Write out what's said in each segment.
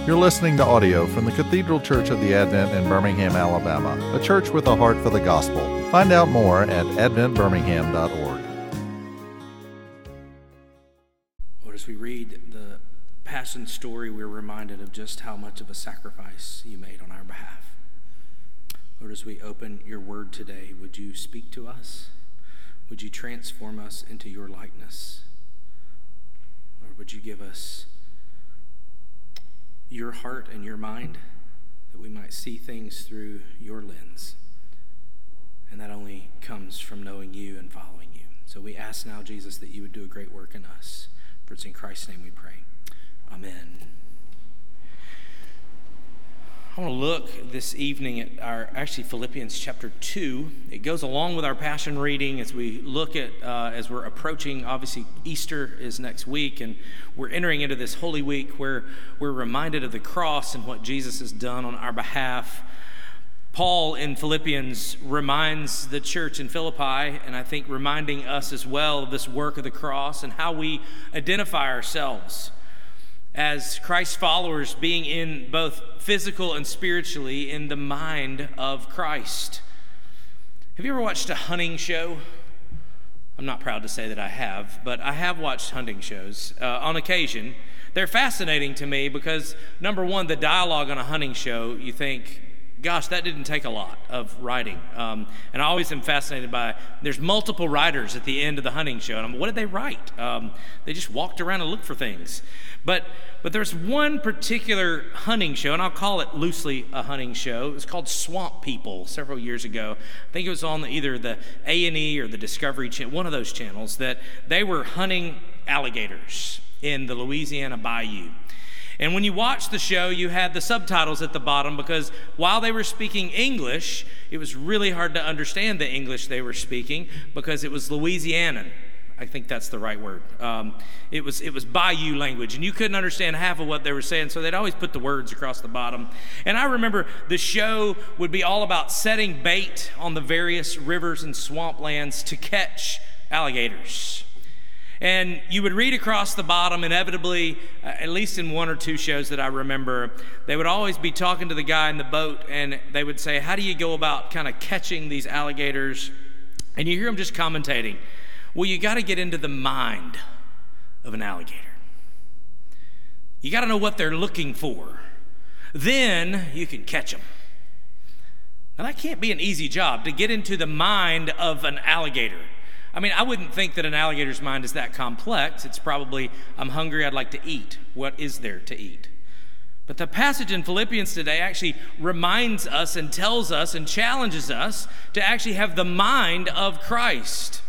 You're listening to audio from the Cathedral Church of the Advent in Birmingham, Alabama, a church with a heart for the gospel. Find out more at adventbirmingham.org. Lord, as we read the Passion story, we're reminded of just how much of a sacrifice you made on our behalf. Lord, as we open your word today, would you speak to us? Would you transform us into your likeness? Lord, would you give us your heart and your mind, that we might see things through your lens. And that only comes from knowing you and following you. So we ask now, Jesus, that you would do a great work in us. For it's in Christ's name we pray. Amen. I want to look this evening at Philippians chapter 2. It goes along with our Passion reading as we look at, as we're approaching, obviously Easter is next week, and we're entering into this Holy Week where we're reminded of the cross and what Jesus has done on our behalf. Paul in Philippians reminds the church in Philippi, and I think reminding us as well of this work of the cross and how we identify ourselves as Christ's followers, being in both physical and spiritually in the mind of Christ. Have you ever watched a hunting show? I'm not proud to say that I have, but I have watched hunting shows on occasion. They're fascinating to me because, number one, the dialogue on a hunting show, you think, gosh, that didn't take a lot of writing. And I always am fascinated by, there's multiple writers at the end of the hunting show. And I'm, what did they write? They just walked around and looked for things. But there's one particular hunting show, and I'll call it loosely a hunting show. It was called Swamp People several years ago. I think it was on either the A&E or the Discovery Channel, one of those channels, that they were hunting alligators in the Louisiana Bayou. And when you watch the show, you had the subtitles at the bottom because while they were speaking English, it was really hard to understand the English they were speaking because it was Louisianan. I think that's the right word. It was Bayou language, and you couldn't understand half of what they were saying, so they'd always put the words across the bottom. And I remember the show would be all about setting bait on the various rivers and swamplands to catch alligators. And you would read across the bottom, inevitably, at least in one or two shows that I remember, they would always be talking to the guy in the boat, and they would say, how do you go about kind of catching these alligators? And you hear them just commentating, well, you got to get into the mind of an alligator. You got to know what they're looking for. Then you can catch them. Now, that can't be an easy job, to get into the mind of an alligator. I mean, I wouldn't think that an alligator's mind is that complex. It's probably, I'm hungry, I'd like to eat. What is there to eat? But the passage in Philippians today actually reminds us and tells us and challenges us to actually have the mind of Christ.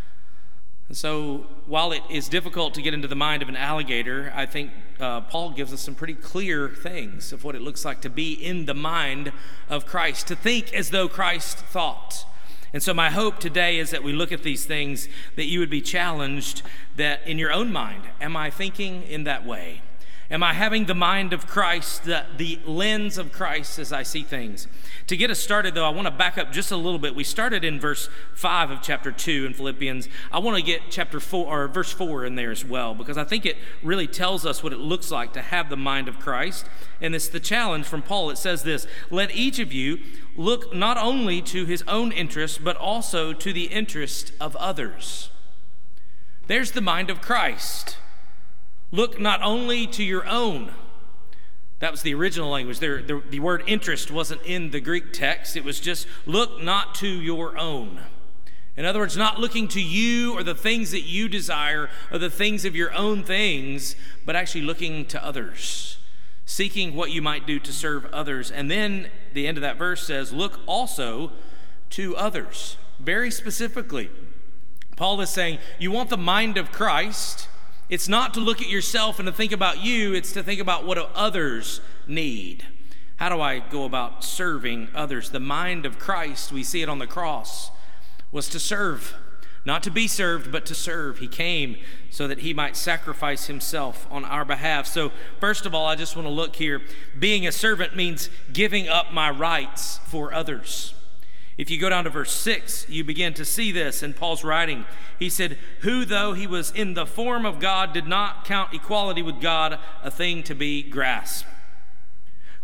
And so while it is difficult to get into the mind of an alligator, I think Paul gives us some pretty clear things of what it looks like to be in the mind of Christ, to think as though Christ thought. And so my hope today is that we look at these things, that you would be challenged that in your own mind, am I thinking in that way? Am I having the mind of Christ, the lens of Christ as I see things? To get us started, though, I want to back up just a little bit. We started in verse 5 of chapter 2 in Philippians. I want to get chapter 4 or verse 4 in there as well, because I think it really tells us what it looks like to have the mind of Christ. And it's the challenge from Paul. It says this, let each of you look not only to his own interest, but also to the interest of others. There's the mind of Christ. Look not only to your own. That was the original language. The word interest wasn't in the Greek text. It was just look not to your own. In other words, not looking to you or the things that you desire or the things of your own things, but actually looking to others, seeking what you might do to serve others. And then the end of that verse says, look also to others. Very specifically, Paul is saying, you want the mind of Christ. It's not to look at yourself and to think about you, it's to think about what others need. How do I go about serving others? The mind of Christ, we see it on the cross, was to serve. Not to be served, but to serve. He came so that he might sacrifice himself on our behalf. So first of all, I just want to look here. Being a servant means giving up my rights for others. If you go down to verse 6, you begin to see this in Paul's writing. He said, who, though he was in the form of God, did not count equality with God a thing to be grasped.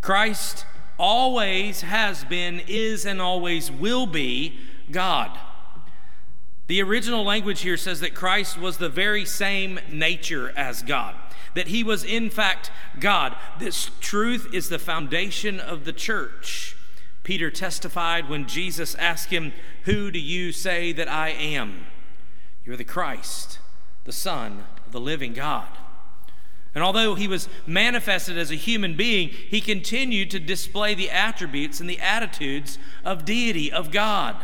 Christ always has been, is, and always will be God. The original language here says that Christ was the very same nature as God, that he was in fact God. This truth is the foundation of the church. Peter testified when Jesus asked him, "Who do you say that I am?" "You're the Christ, the Son of the living God." And although he was manifested as a human being, he continued to display the attributes and the attitudes of deity, of God.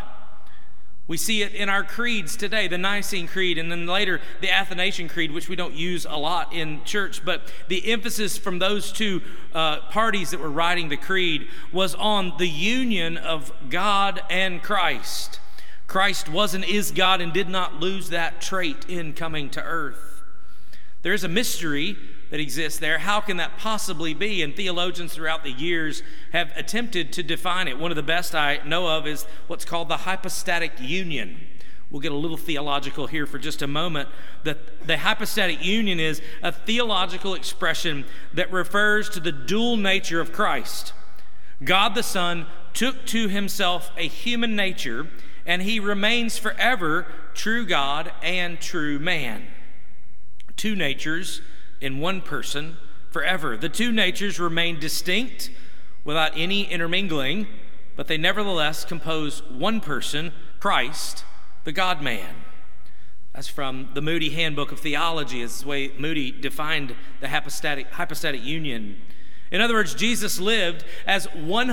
We see it in our creeds today, the Nicene Creed, and then later the Athanasian Creed, which we don't use a lot in church. But the emphasis from those two parties that were writing the creed was on the union of God and Christ. Christ was and is God and did not lose that trait in coming to earth. There's a mystery that exists there. How can that possibly be? And theologians throughout the years have attempted to define it. One of the best I know of is what's called the hypostatic union. We'll get a little theological here for just a moment. The hypostatic union is a theological expression that refers to the dual nature of Christ. God the Son took to himself a human nature, and he remains forever true God and true man. Two natures in one person forever. The two natures remain distinct without any intermingling, but they nevertheless compose one person, Christ, the God-man. That's from the Moody Handbook of Theology. It's the way Moody defined the hypostatic union. In other words, Jesus lived as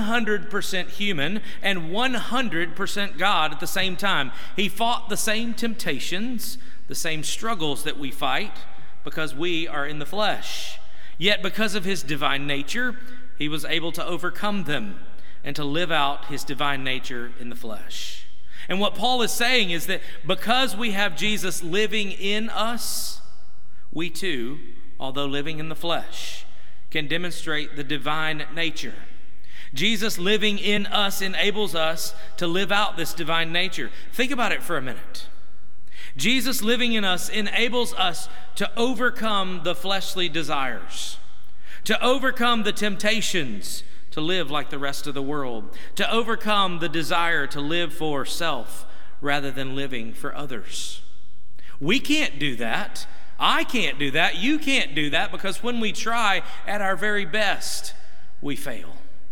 100% human and 100% God at the same time. He fought the same temptations, the same struggles that we fight, because we are in the flesh. Yet because of his divine nature, he was able to overcome them and to live out his divine nature in the flesh. And what Paul is saying is that because we have Jesus living in us, we too, although living in the flesh, can demonstrate the divine nature. Jesus living in us enables us to live out this divine nature. Think about it for a minute. Jesus living in us enables us to overcome the fleshly desires, to overcome the temptations to live like the rest of the world, to overcome the desire to live for self rather than living for others. We can't do that. I can't do that. You can't do that, because when we try at our very best, we fail.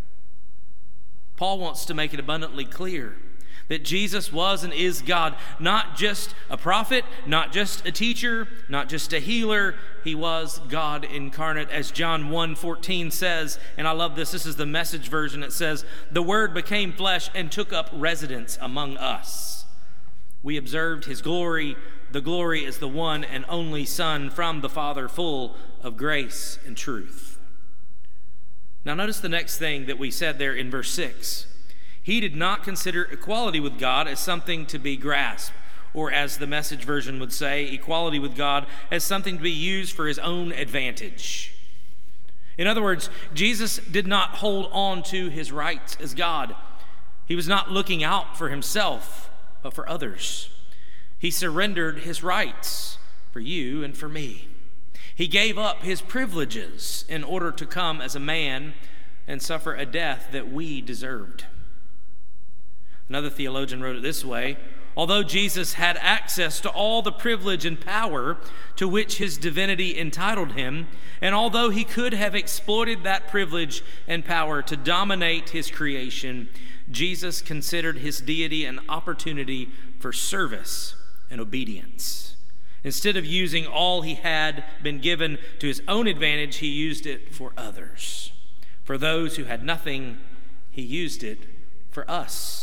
Paul wants to make it abundantly clear that Jesus was and is God, not just a prophet, not just a teacher, not just a healer. He was God incarnate, as John 1:14 says, and I love this. This is the Message version. It says, "The Word became flesh and took up residence among us. We observed his glory. The glory is the one and only Son from the Father, full of grace and truth." Now notice the next thing that we said there in verse 6. He did not consider equality with God as something to be grasped, or as the Message version would say, equality with God as something to be used for his own advantage. In other words, Jesus did not hold on to his rights as God. He was not looking out for himself, but for others. He surrendered his rights for you and for me. He gave up his privileges in order to come as a man and suffer a death that we deserved. Another theologian wrote it this way: although Jesus had access to all the privilege and power to which his divinity entitled him, and although he could have exploited that privilege and power to dominate his creation, Jesus considered his deity an opportunity for service and obedience. Instead of using all he had been given to his own advantage, he used it for others. For those who had nothing, he used it for us.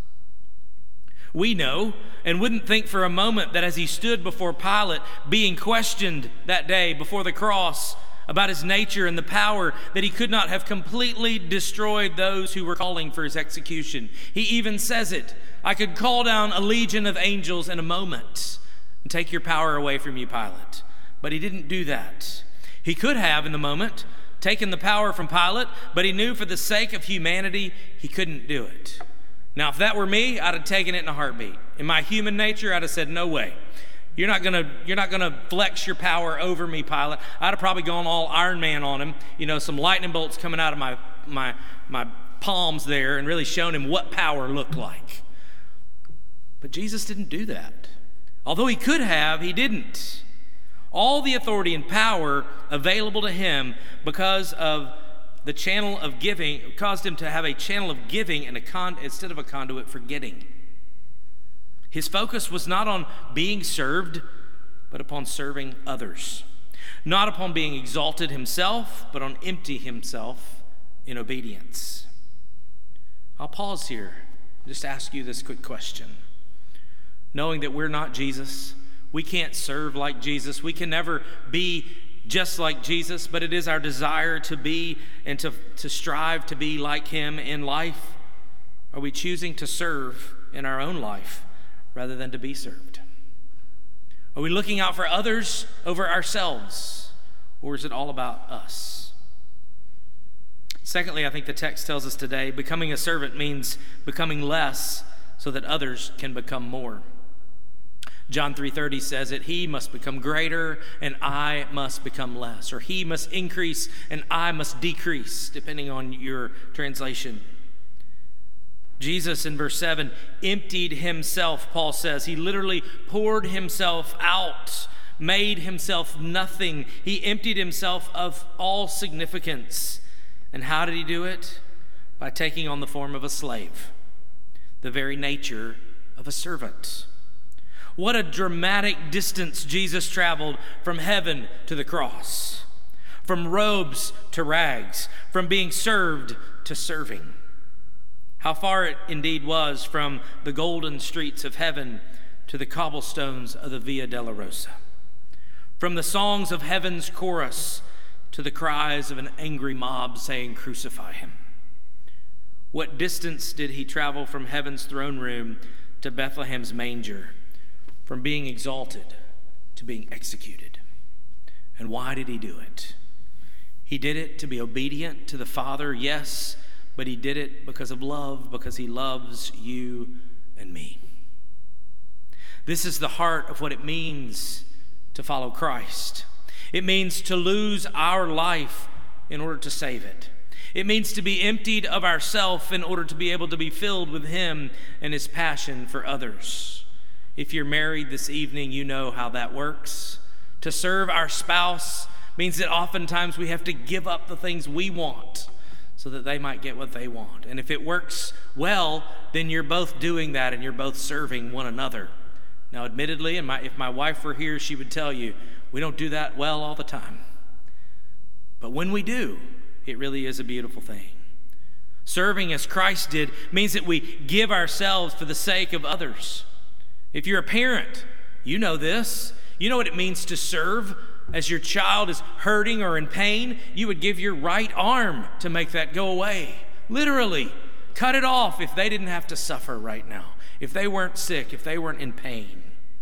We know and wouldn't think for a moment that as he stood before Pilate, being questioned that day before the cross about his nature and the power, that he could not have completely destroyed those who were calling for his execution. He even says it: "I could call down a legion of angels in a moment and take your power away from you, Pilate." But he didn't do that. He could have, in the moment, taken the power from Pilate, but he knew for the sake of humanity, he couldn't do it. Now, if that were me, I'd have taken it in a heartbeat. In my human nature, I'd have said, "No way. You're not gonna flex your power over me, Pilate. I'd have probably gone all Iron Man on him, some lightning bolts coming out of my palms there, and really shown him what power looked like. But Jesus didn't do that. Although he could have, he didn't. All the authority and power available to him because of the channel of giving caused him to have a channel of giving and instead of a conduit for getting. His focus was not on being served, but upon serving others. Not upon being exalted himself, but on emptying himself in obedience. I'll pause here and just ask you this quick question. Knowing that we're not Jesus, we can't serve like Jesus, we can never be just like Jesus, but it is our desire to be and to strive to be like him in life. Are we choosing to serve in our own life rather than to be served? Are we looking out for others over ourselves, or is it all about us? Secondly, I think the text tells us today, becoming a servant means becoming less so that others can become more. John 3:30 says that he must become greater and I must become less, or he must increase and I must decrease, depending on your translation. Jesus in verse 7 emptied himself, Paul says. He literally poured himself out, made himself nothing. He emptied himself of all significance. And how did he do it? By taking on the form of a slave, the very nature of a servant. What a dramatic distance Jesus traveled from heaven to the cross, from robes to rags, from being served to serving. How far it indeed was from the golden streets of heaven to the cobblestones of the Via Dolorosa, from the songs of heaven's chorus to the cries of an angry mob saying, "Crucify him." What distance did he travel from heaven's throne room to Bethlehem's manger, from being exalted to being executed? And why did he do it? He did it to be obedient to the Father, yes, but he did it because of love, because he loves you and me. This is the heart of what it means to follow Christ. It means to lose our life in order to save it. It means to be emptied of ourself in order to be able to be filled with him and his passion for others. If you're married this evening, you know how that works. To serve our spouse means that oftentimes we have to give up the things we want so that they might get what they want. And if it works well, then you're both doing that and you're both serving one another. Now, admittedly, if my wife were here, she would tell you, we don't do that well all the time. But when we do, it really is a beautiful thing. Serving as Christ did means that we give ourselves for the sake of others. If you're a parent, you know this. You know what it means to serve. As your child is hurting or in pain, you would give your right arm to make that go away. Literally, cut it off if they didn't have to suffer right now, if they weren't sick, if they weren't in pain.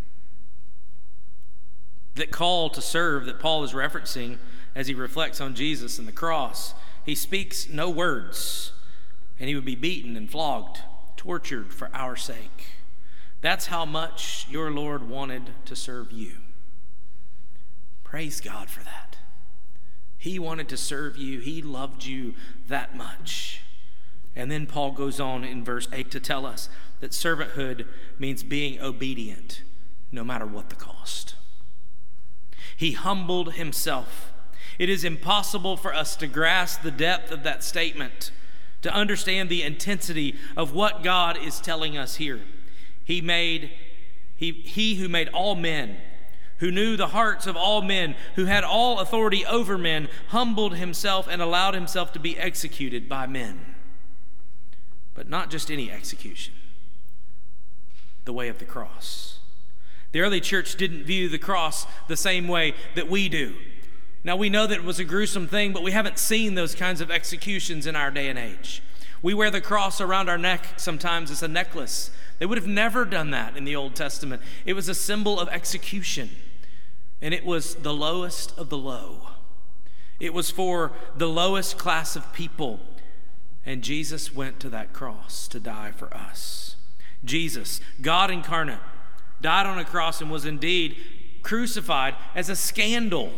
That call to serve that Paul is referencing as he reflects on Jesus and the cross, he speaks no words, and he would be beaten and flogged, tortured for our sake. That's how much your Lord wanted to serve you. Praise God for that. He wanted to serve you. He loved you that much. And then Paul goes on in verse 8 to tell us that servanthood means being obedient no matter what the cost. He humbled himself. It is impossible for us to grasp the depth of that statement, to understand the intensity of what God is telling us here. He who made all men, who knew the hearts of all men, who had all authority over men, humbled himself and allowed himself to be executed by men. But not just any execution, the way of the cross. The early church didn't view the cross the same way that we do. Now, we know that it was a gruesome thing, but we haven't seen those kinds of executions in our day and age. We wear the cross around our neck sometimes as a necklace. They would have never done that in the Old Testament. It was a symbol of execution. And it was the lowest of the low. It was for the lowest class of people. And Jesus went to that cross to die for us. Jesus, God incarnate, died on a cross, and was indeed crucified as a scandal.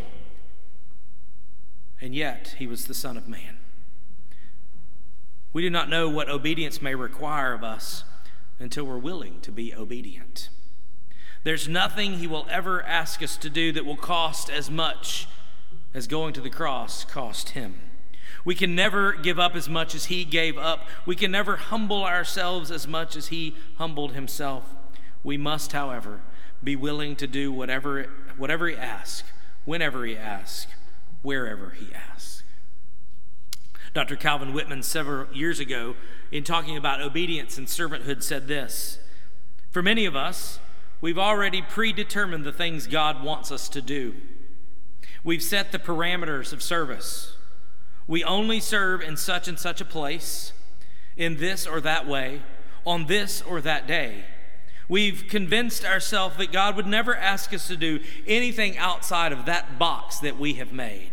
And yet, he was the Son of Man. We do not know what obedience may require of us until we're willing to be obedient. There's nothing he will ever ask us to do that will cost as much as going to the cross cost him. We can never give up as much as he gave up. We can never humble ourselves as much as he humbled himself. We must, however, be willing to do whatever he asks, whenever he asks, wherever he asks. Dr. Calvin Whitman, several years ago, in talking about obedience and servanthood, said this: "For many of us, we've already predetermined the things God wants us to do. We've set the parameters of service. We only serve in such and such a place, in this or that way, on this or that day. We've convinced ourselves that God would never ask us to do anything outside of that box that we have made.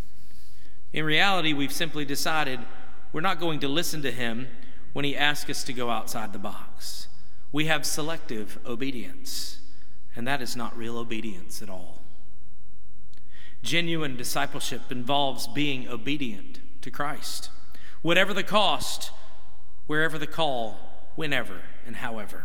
In reality, we've simply decided we're not going to listen to him when he asks us to go outside the box. We have selective obedience, and that is not real obedience at all." Genuine discipleship involves being obedient to Christ, whatever the cost, wherever the call, whenever and however.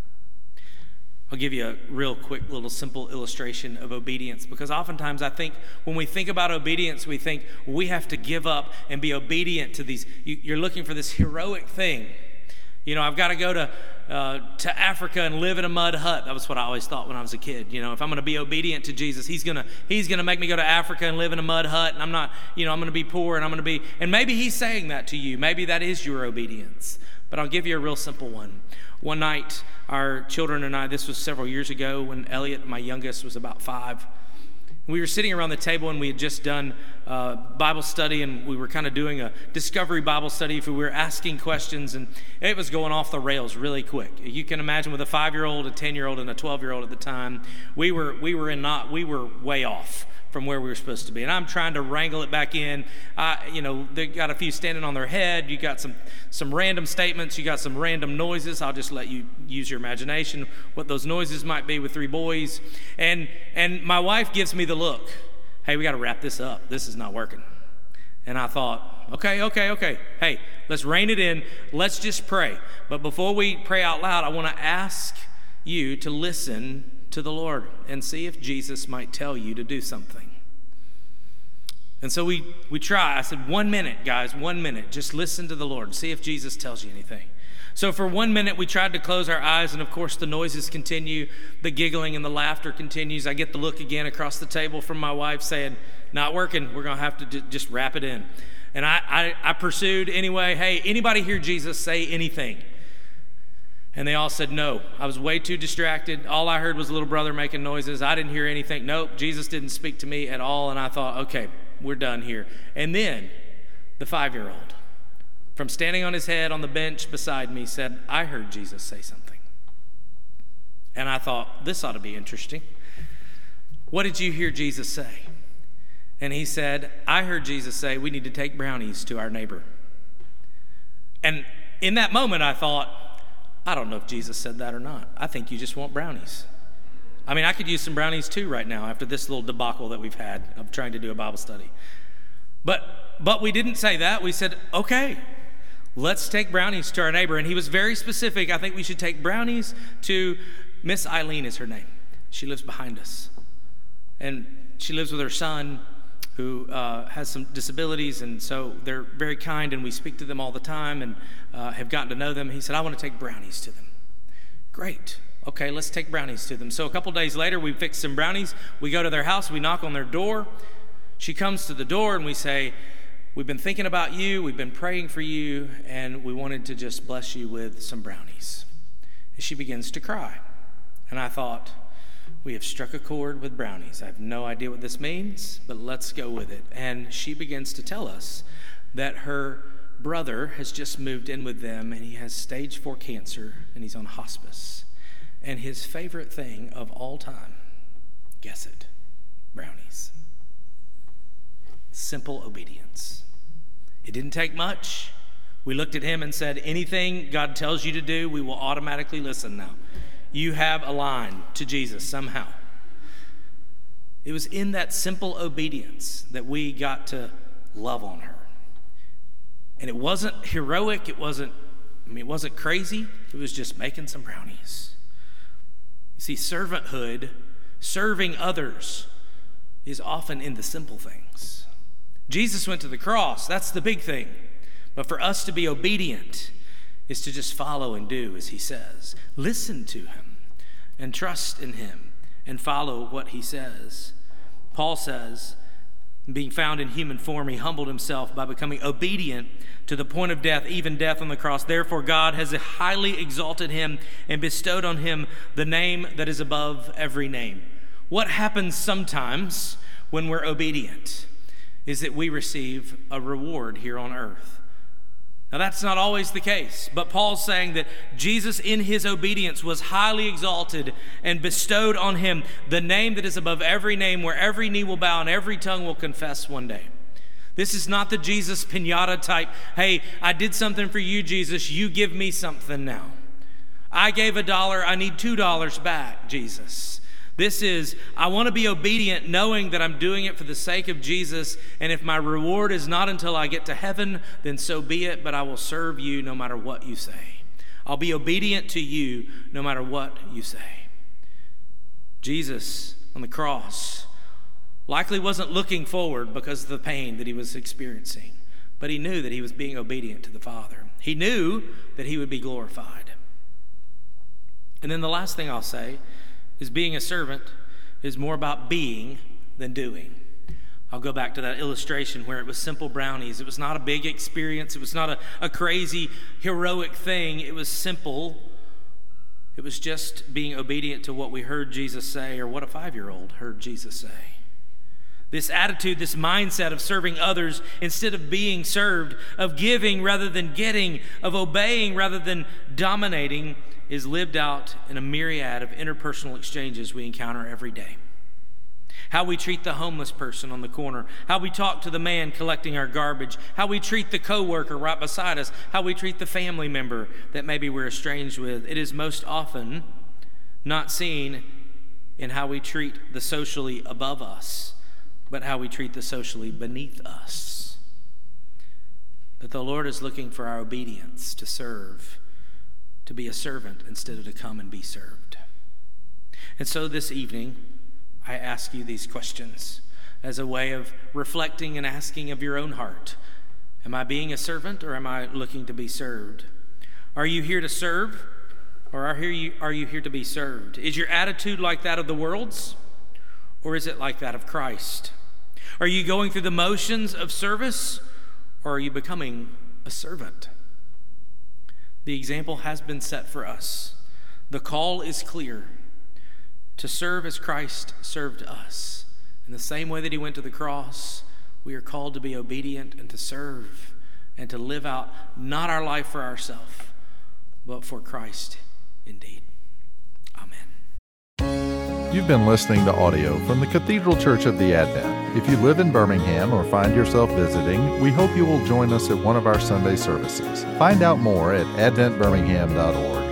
I'll give you a real quick little simple illustration of obedience, because oftentimes I think when we think about obedience, we think we have to give up and be obedient to these. You're looking for this heroic thing. You know, I've got to go to Africa and live in a mud hut. That was what I always thought when I was a kid. You know, if I'm going to be obedient to Jesus, he's going to make me go to Africa and live in a mud hut, and I'm not, I'm going to be poor, and I'm going to be, and maybe he's saying that to you. Maybe that is your obedience. But I'll give you a real simple one. One night, our children and I, this was several years ago when Elliot, my youngest, was about 5. We were sitting around the table, and we had just done Bible study, and we were kind of doing a discovery Bible study. If we were asking questions, and it was going off the rails really quick. You can imagine with a 5-year-old, a 10-year-old, and a 12-year-old at the time, we were way off from where we were supposed to be. And I'm trying to wrangle it back in. They got a few standing on their head. You got some random statements. You got some random noises. I'll just let you use your imagination what those noises might be with 3 boys. And my wife gives me the look. Hey, we got to wrap this up. This is not working. And I thought, okay. Hey, let's rein it in. Let's just pray. But before we pray out loud, I want to ask you to listen to the Lord and see if Jesus might tell you to do something. And so we try. I said, 1 minute, guys, 1 minute. Just listen to the Lord. See if Jesus tells you anything. So for 1 minute, we tried to close our eyes, and of course the noises continue. The giggling and the laughter continues. I get the look again across the table from my wife saying, not working. We're going to have to just wrap it in. And I pursued anyway. Hey, anybody hear Jesus say anything? And they all said no. I was way too distracted. All I heard was little brother making noises. I didn't hear anything. Nope, Jesus didn't speak to me at all. And I thought, okay, we're done here. And then the 5-year-old, from standing on his head on the bench beside me, said, I heard Jesus say something. And I thought, this ought to be interesting. What did you hear Jesus say? And he said, I heard Jesus say we need to take brownies to our neighbor. And in that moment, I thought, I don't know if Jesus said that or not. I think you just want brownies. I mean, I could use some brownies too right now after this little debacle that we've had of trying to do a Bible study. But we didn't say that. We said, okay, let's take brownies to our neighbor. And he was very specific. I think we should take brownies to Miss Eileen is her name. She lives behind us. And she lives with her son who has some disabilities, and so they're very kind, and we speak to them all the time and have gotten to know them. He said, I want to take brownies to them. Great. Okay, let's take brownies to them. So a couple days later, we fix some brownies. We go to their house. We knock on their door. She comes to the door, and we say, we've been thinking about you. We've been praying for you, and we wanted to just bless you with some brownies. And she begins to cry. And I thought, we have struck a chord with brownies. I have no idea what this means, but let's go with it. And she begins to tell us that her brother has just moved in with them, and he has stage 4 cancer, and he's on hospice. And his favorite thing of all time, guess it, brownies. Simple obedience. It didn't take much. We looked at him and said, anything God tells you to do, we will automatically listen now. you have a line to Jesus somehow. It was in that simple obedience that we got to love on her. And it wasn't heroic, it wasn't crazy, it was just making some brownies. You see, servanthood, serving others, is often in the simple things. Jesus went to the cross, that's the big thing. But for us to be obedient is to just follow and do as he says. Listen to him and trust in him and follow what he says. Paul says, being found in human form, he humbled himself by becoming obedient to the point of death, even death on the cross. Therefore, God has highly exalted him and bestowed on him the name that is above every name. What happens sometimes when we're obedient is that we receive a reward here on earth. Now, that's not always the case, but Paul's saying that Jesus, in his obedience, was highly exalted and bestowed on him the name that is above every name, where every knee will bow and every tongue will confess one day. This is not the Jesus piñata type, hey, I did something for you, Jesus, you give me something now. I gave $1, I need $2 back, Jesus. This is, I want to be obedient knowing that I'm doing it for the sake of Jesus, and if my reward is not until I get to heaven, then so be it, but I will serve you no matter what you say. I'll be obedient to you no matter what you say. Jesus on the cross likely wasn't looking forward because of the pain that he was experiencing, but he knew that he was being obedient to the Father. He knew that he would be glorified. And then the last thing I'll say is being a servant is more about being than doing. I'll go back to that illustration where it was simple brownies. It was not a big experience. It was not a crazy, heroic thing. It was simple. It was just being obedient to what we heard Jesus say, or what a 5-year-old heard Jesus say. This attitude, this mindset of serving others instead of being served, of giving rather than getting, of obeying rather than dominating, is lived out in a myriad of interpersonal exchanges we encounter every day. How we treat the homeless person on the corner, how we talk to the man collecting our garbage, how we treat the coworker right beside us, how we treat the family member that maybe we're estranged with. It is most often not seen in how we treat the socially above us, but how we treat the socially beneath us. But the Lord is looking for our obedience to serve, to be a servant instead of to come and be served. And so this evening, I ask you these questions as a way of reflecting and asking of your own heart. Am I being a servant, or am I looking to be served? Are you here to serve, or are you here to be served? Is your attitude like that of the world's, or is it like that of Christ? Are you going through the motions of service, or are you becoming a servant? The example has been set for us. The call is clear: to serve as Christ served us. In the same way that he went to the cross, we are called to be obedient and to serve and to live out not our life for ourselves, but for Christ indeed. Amen. You've been listening to audio from the Cathedral Church of the Advent. If you live in Birmingham or find yourself visiting, we hope you will join us at one of our Sunday services. Find out more at adventbirmingham.org.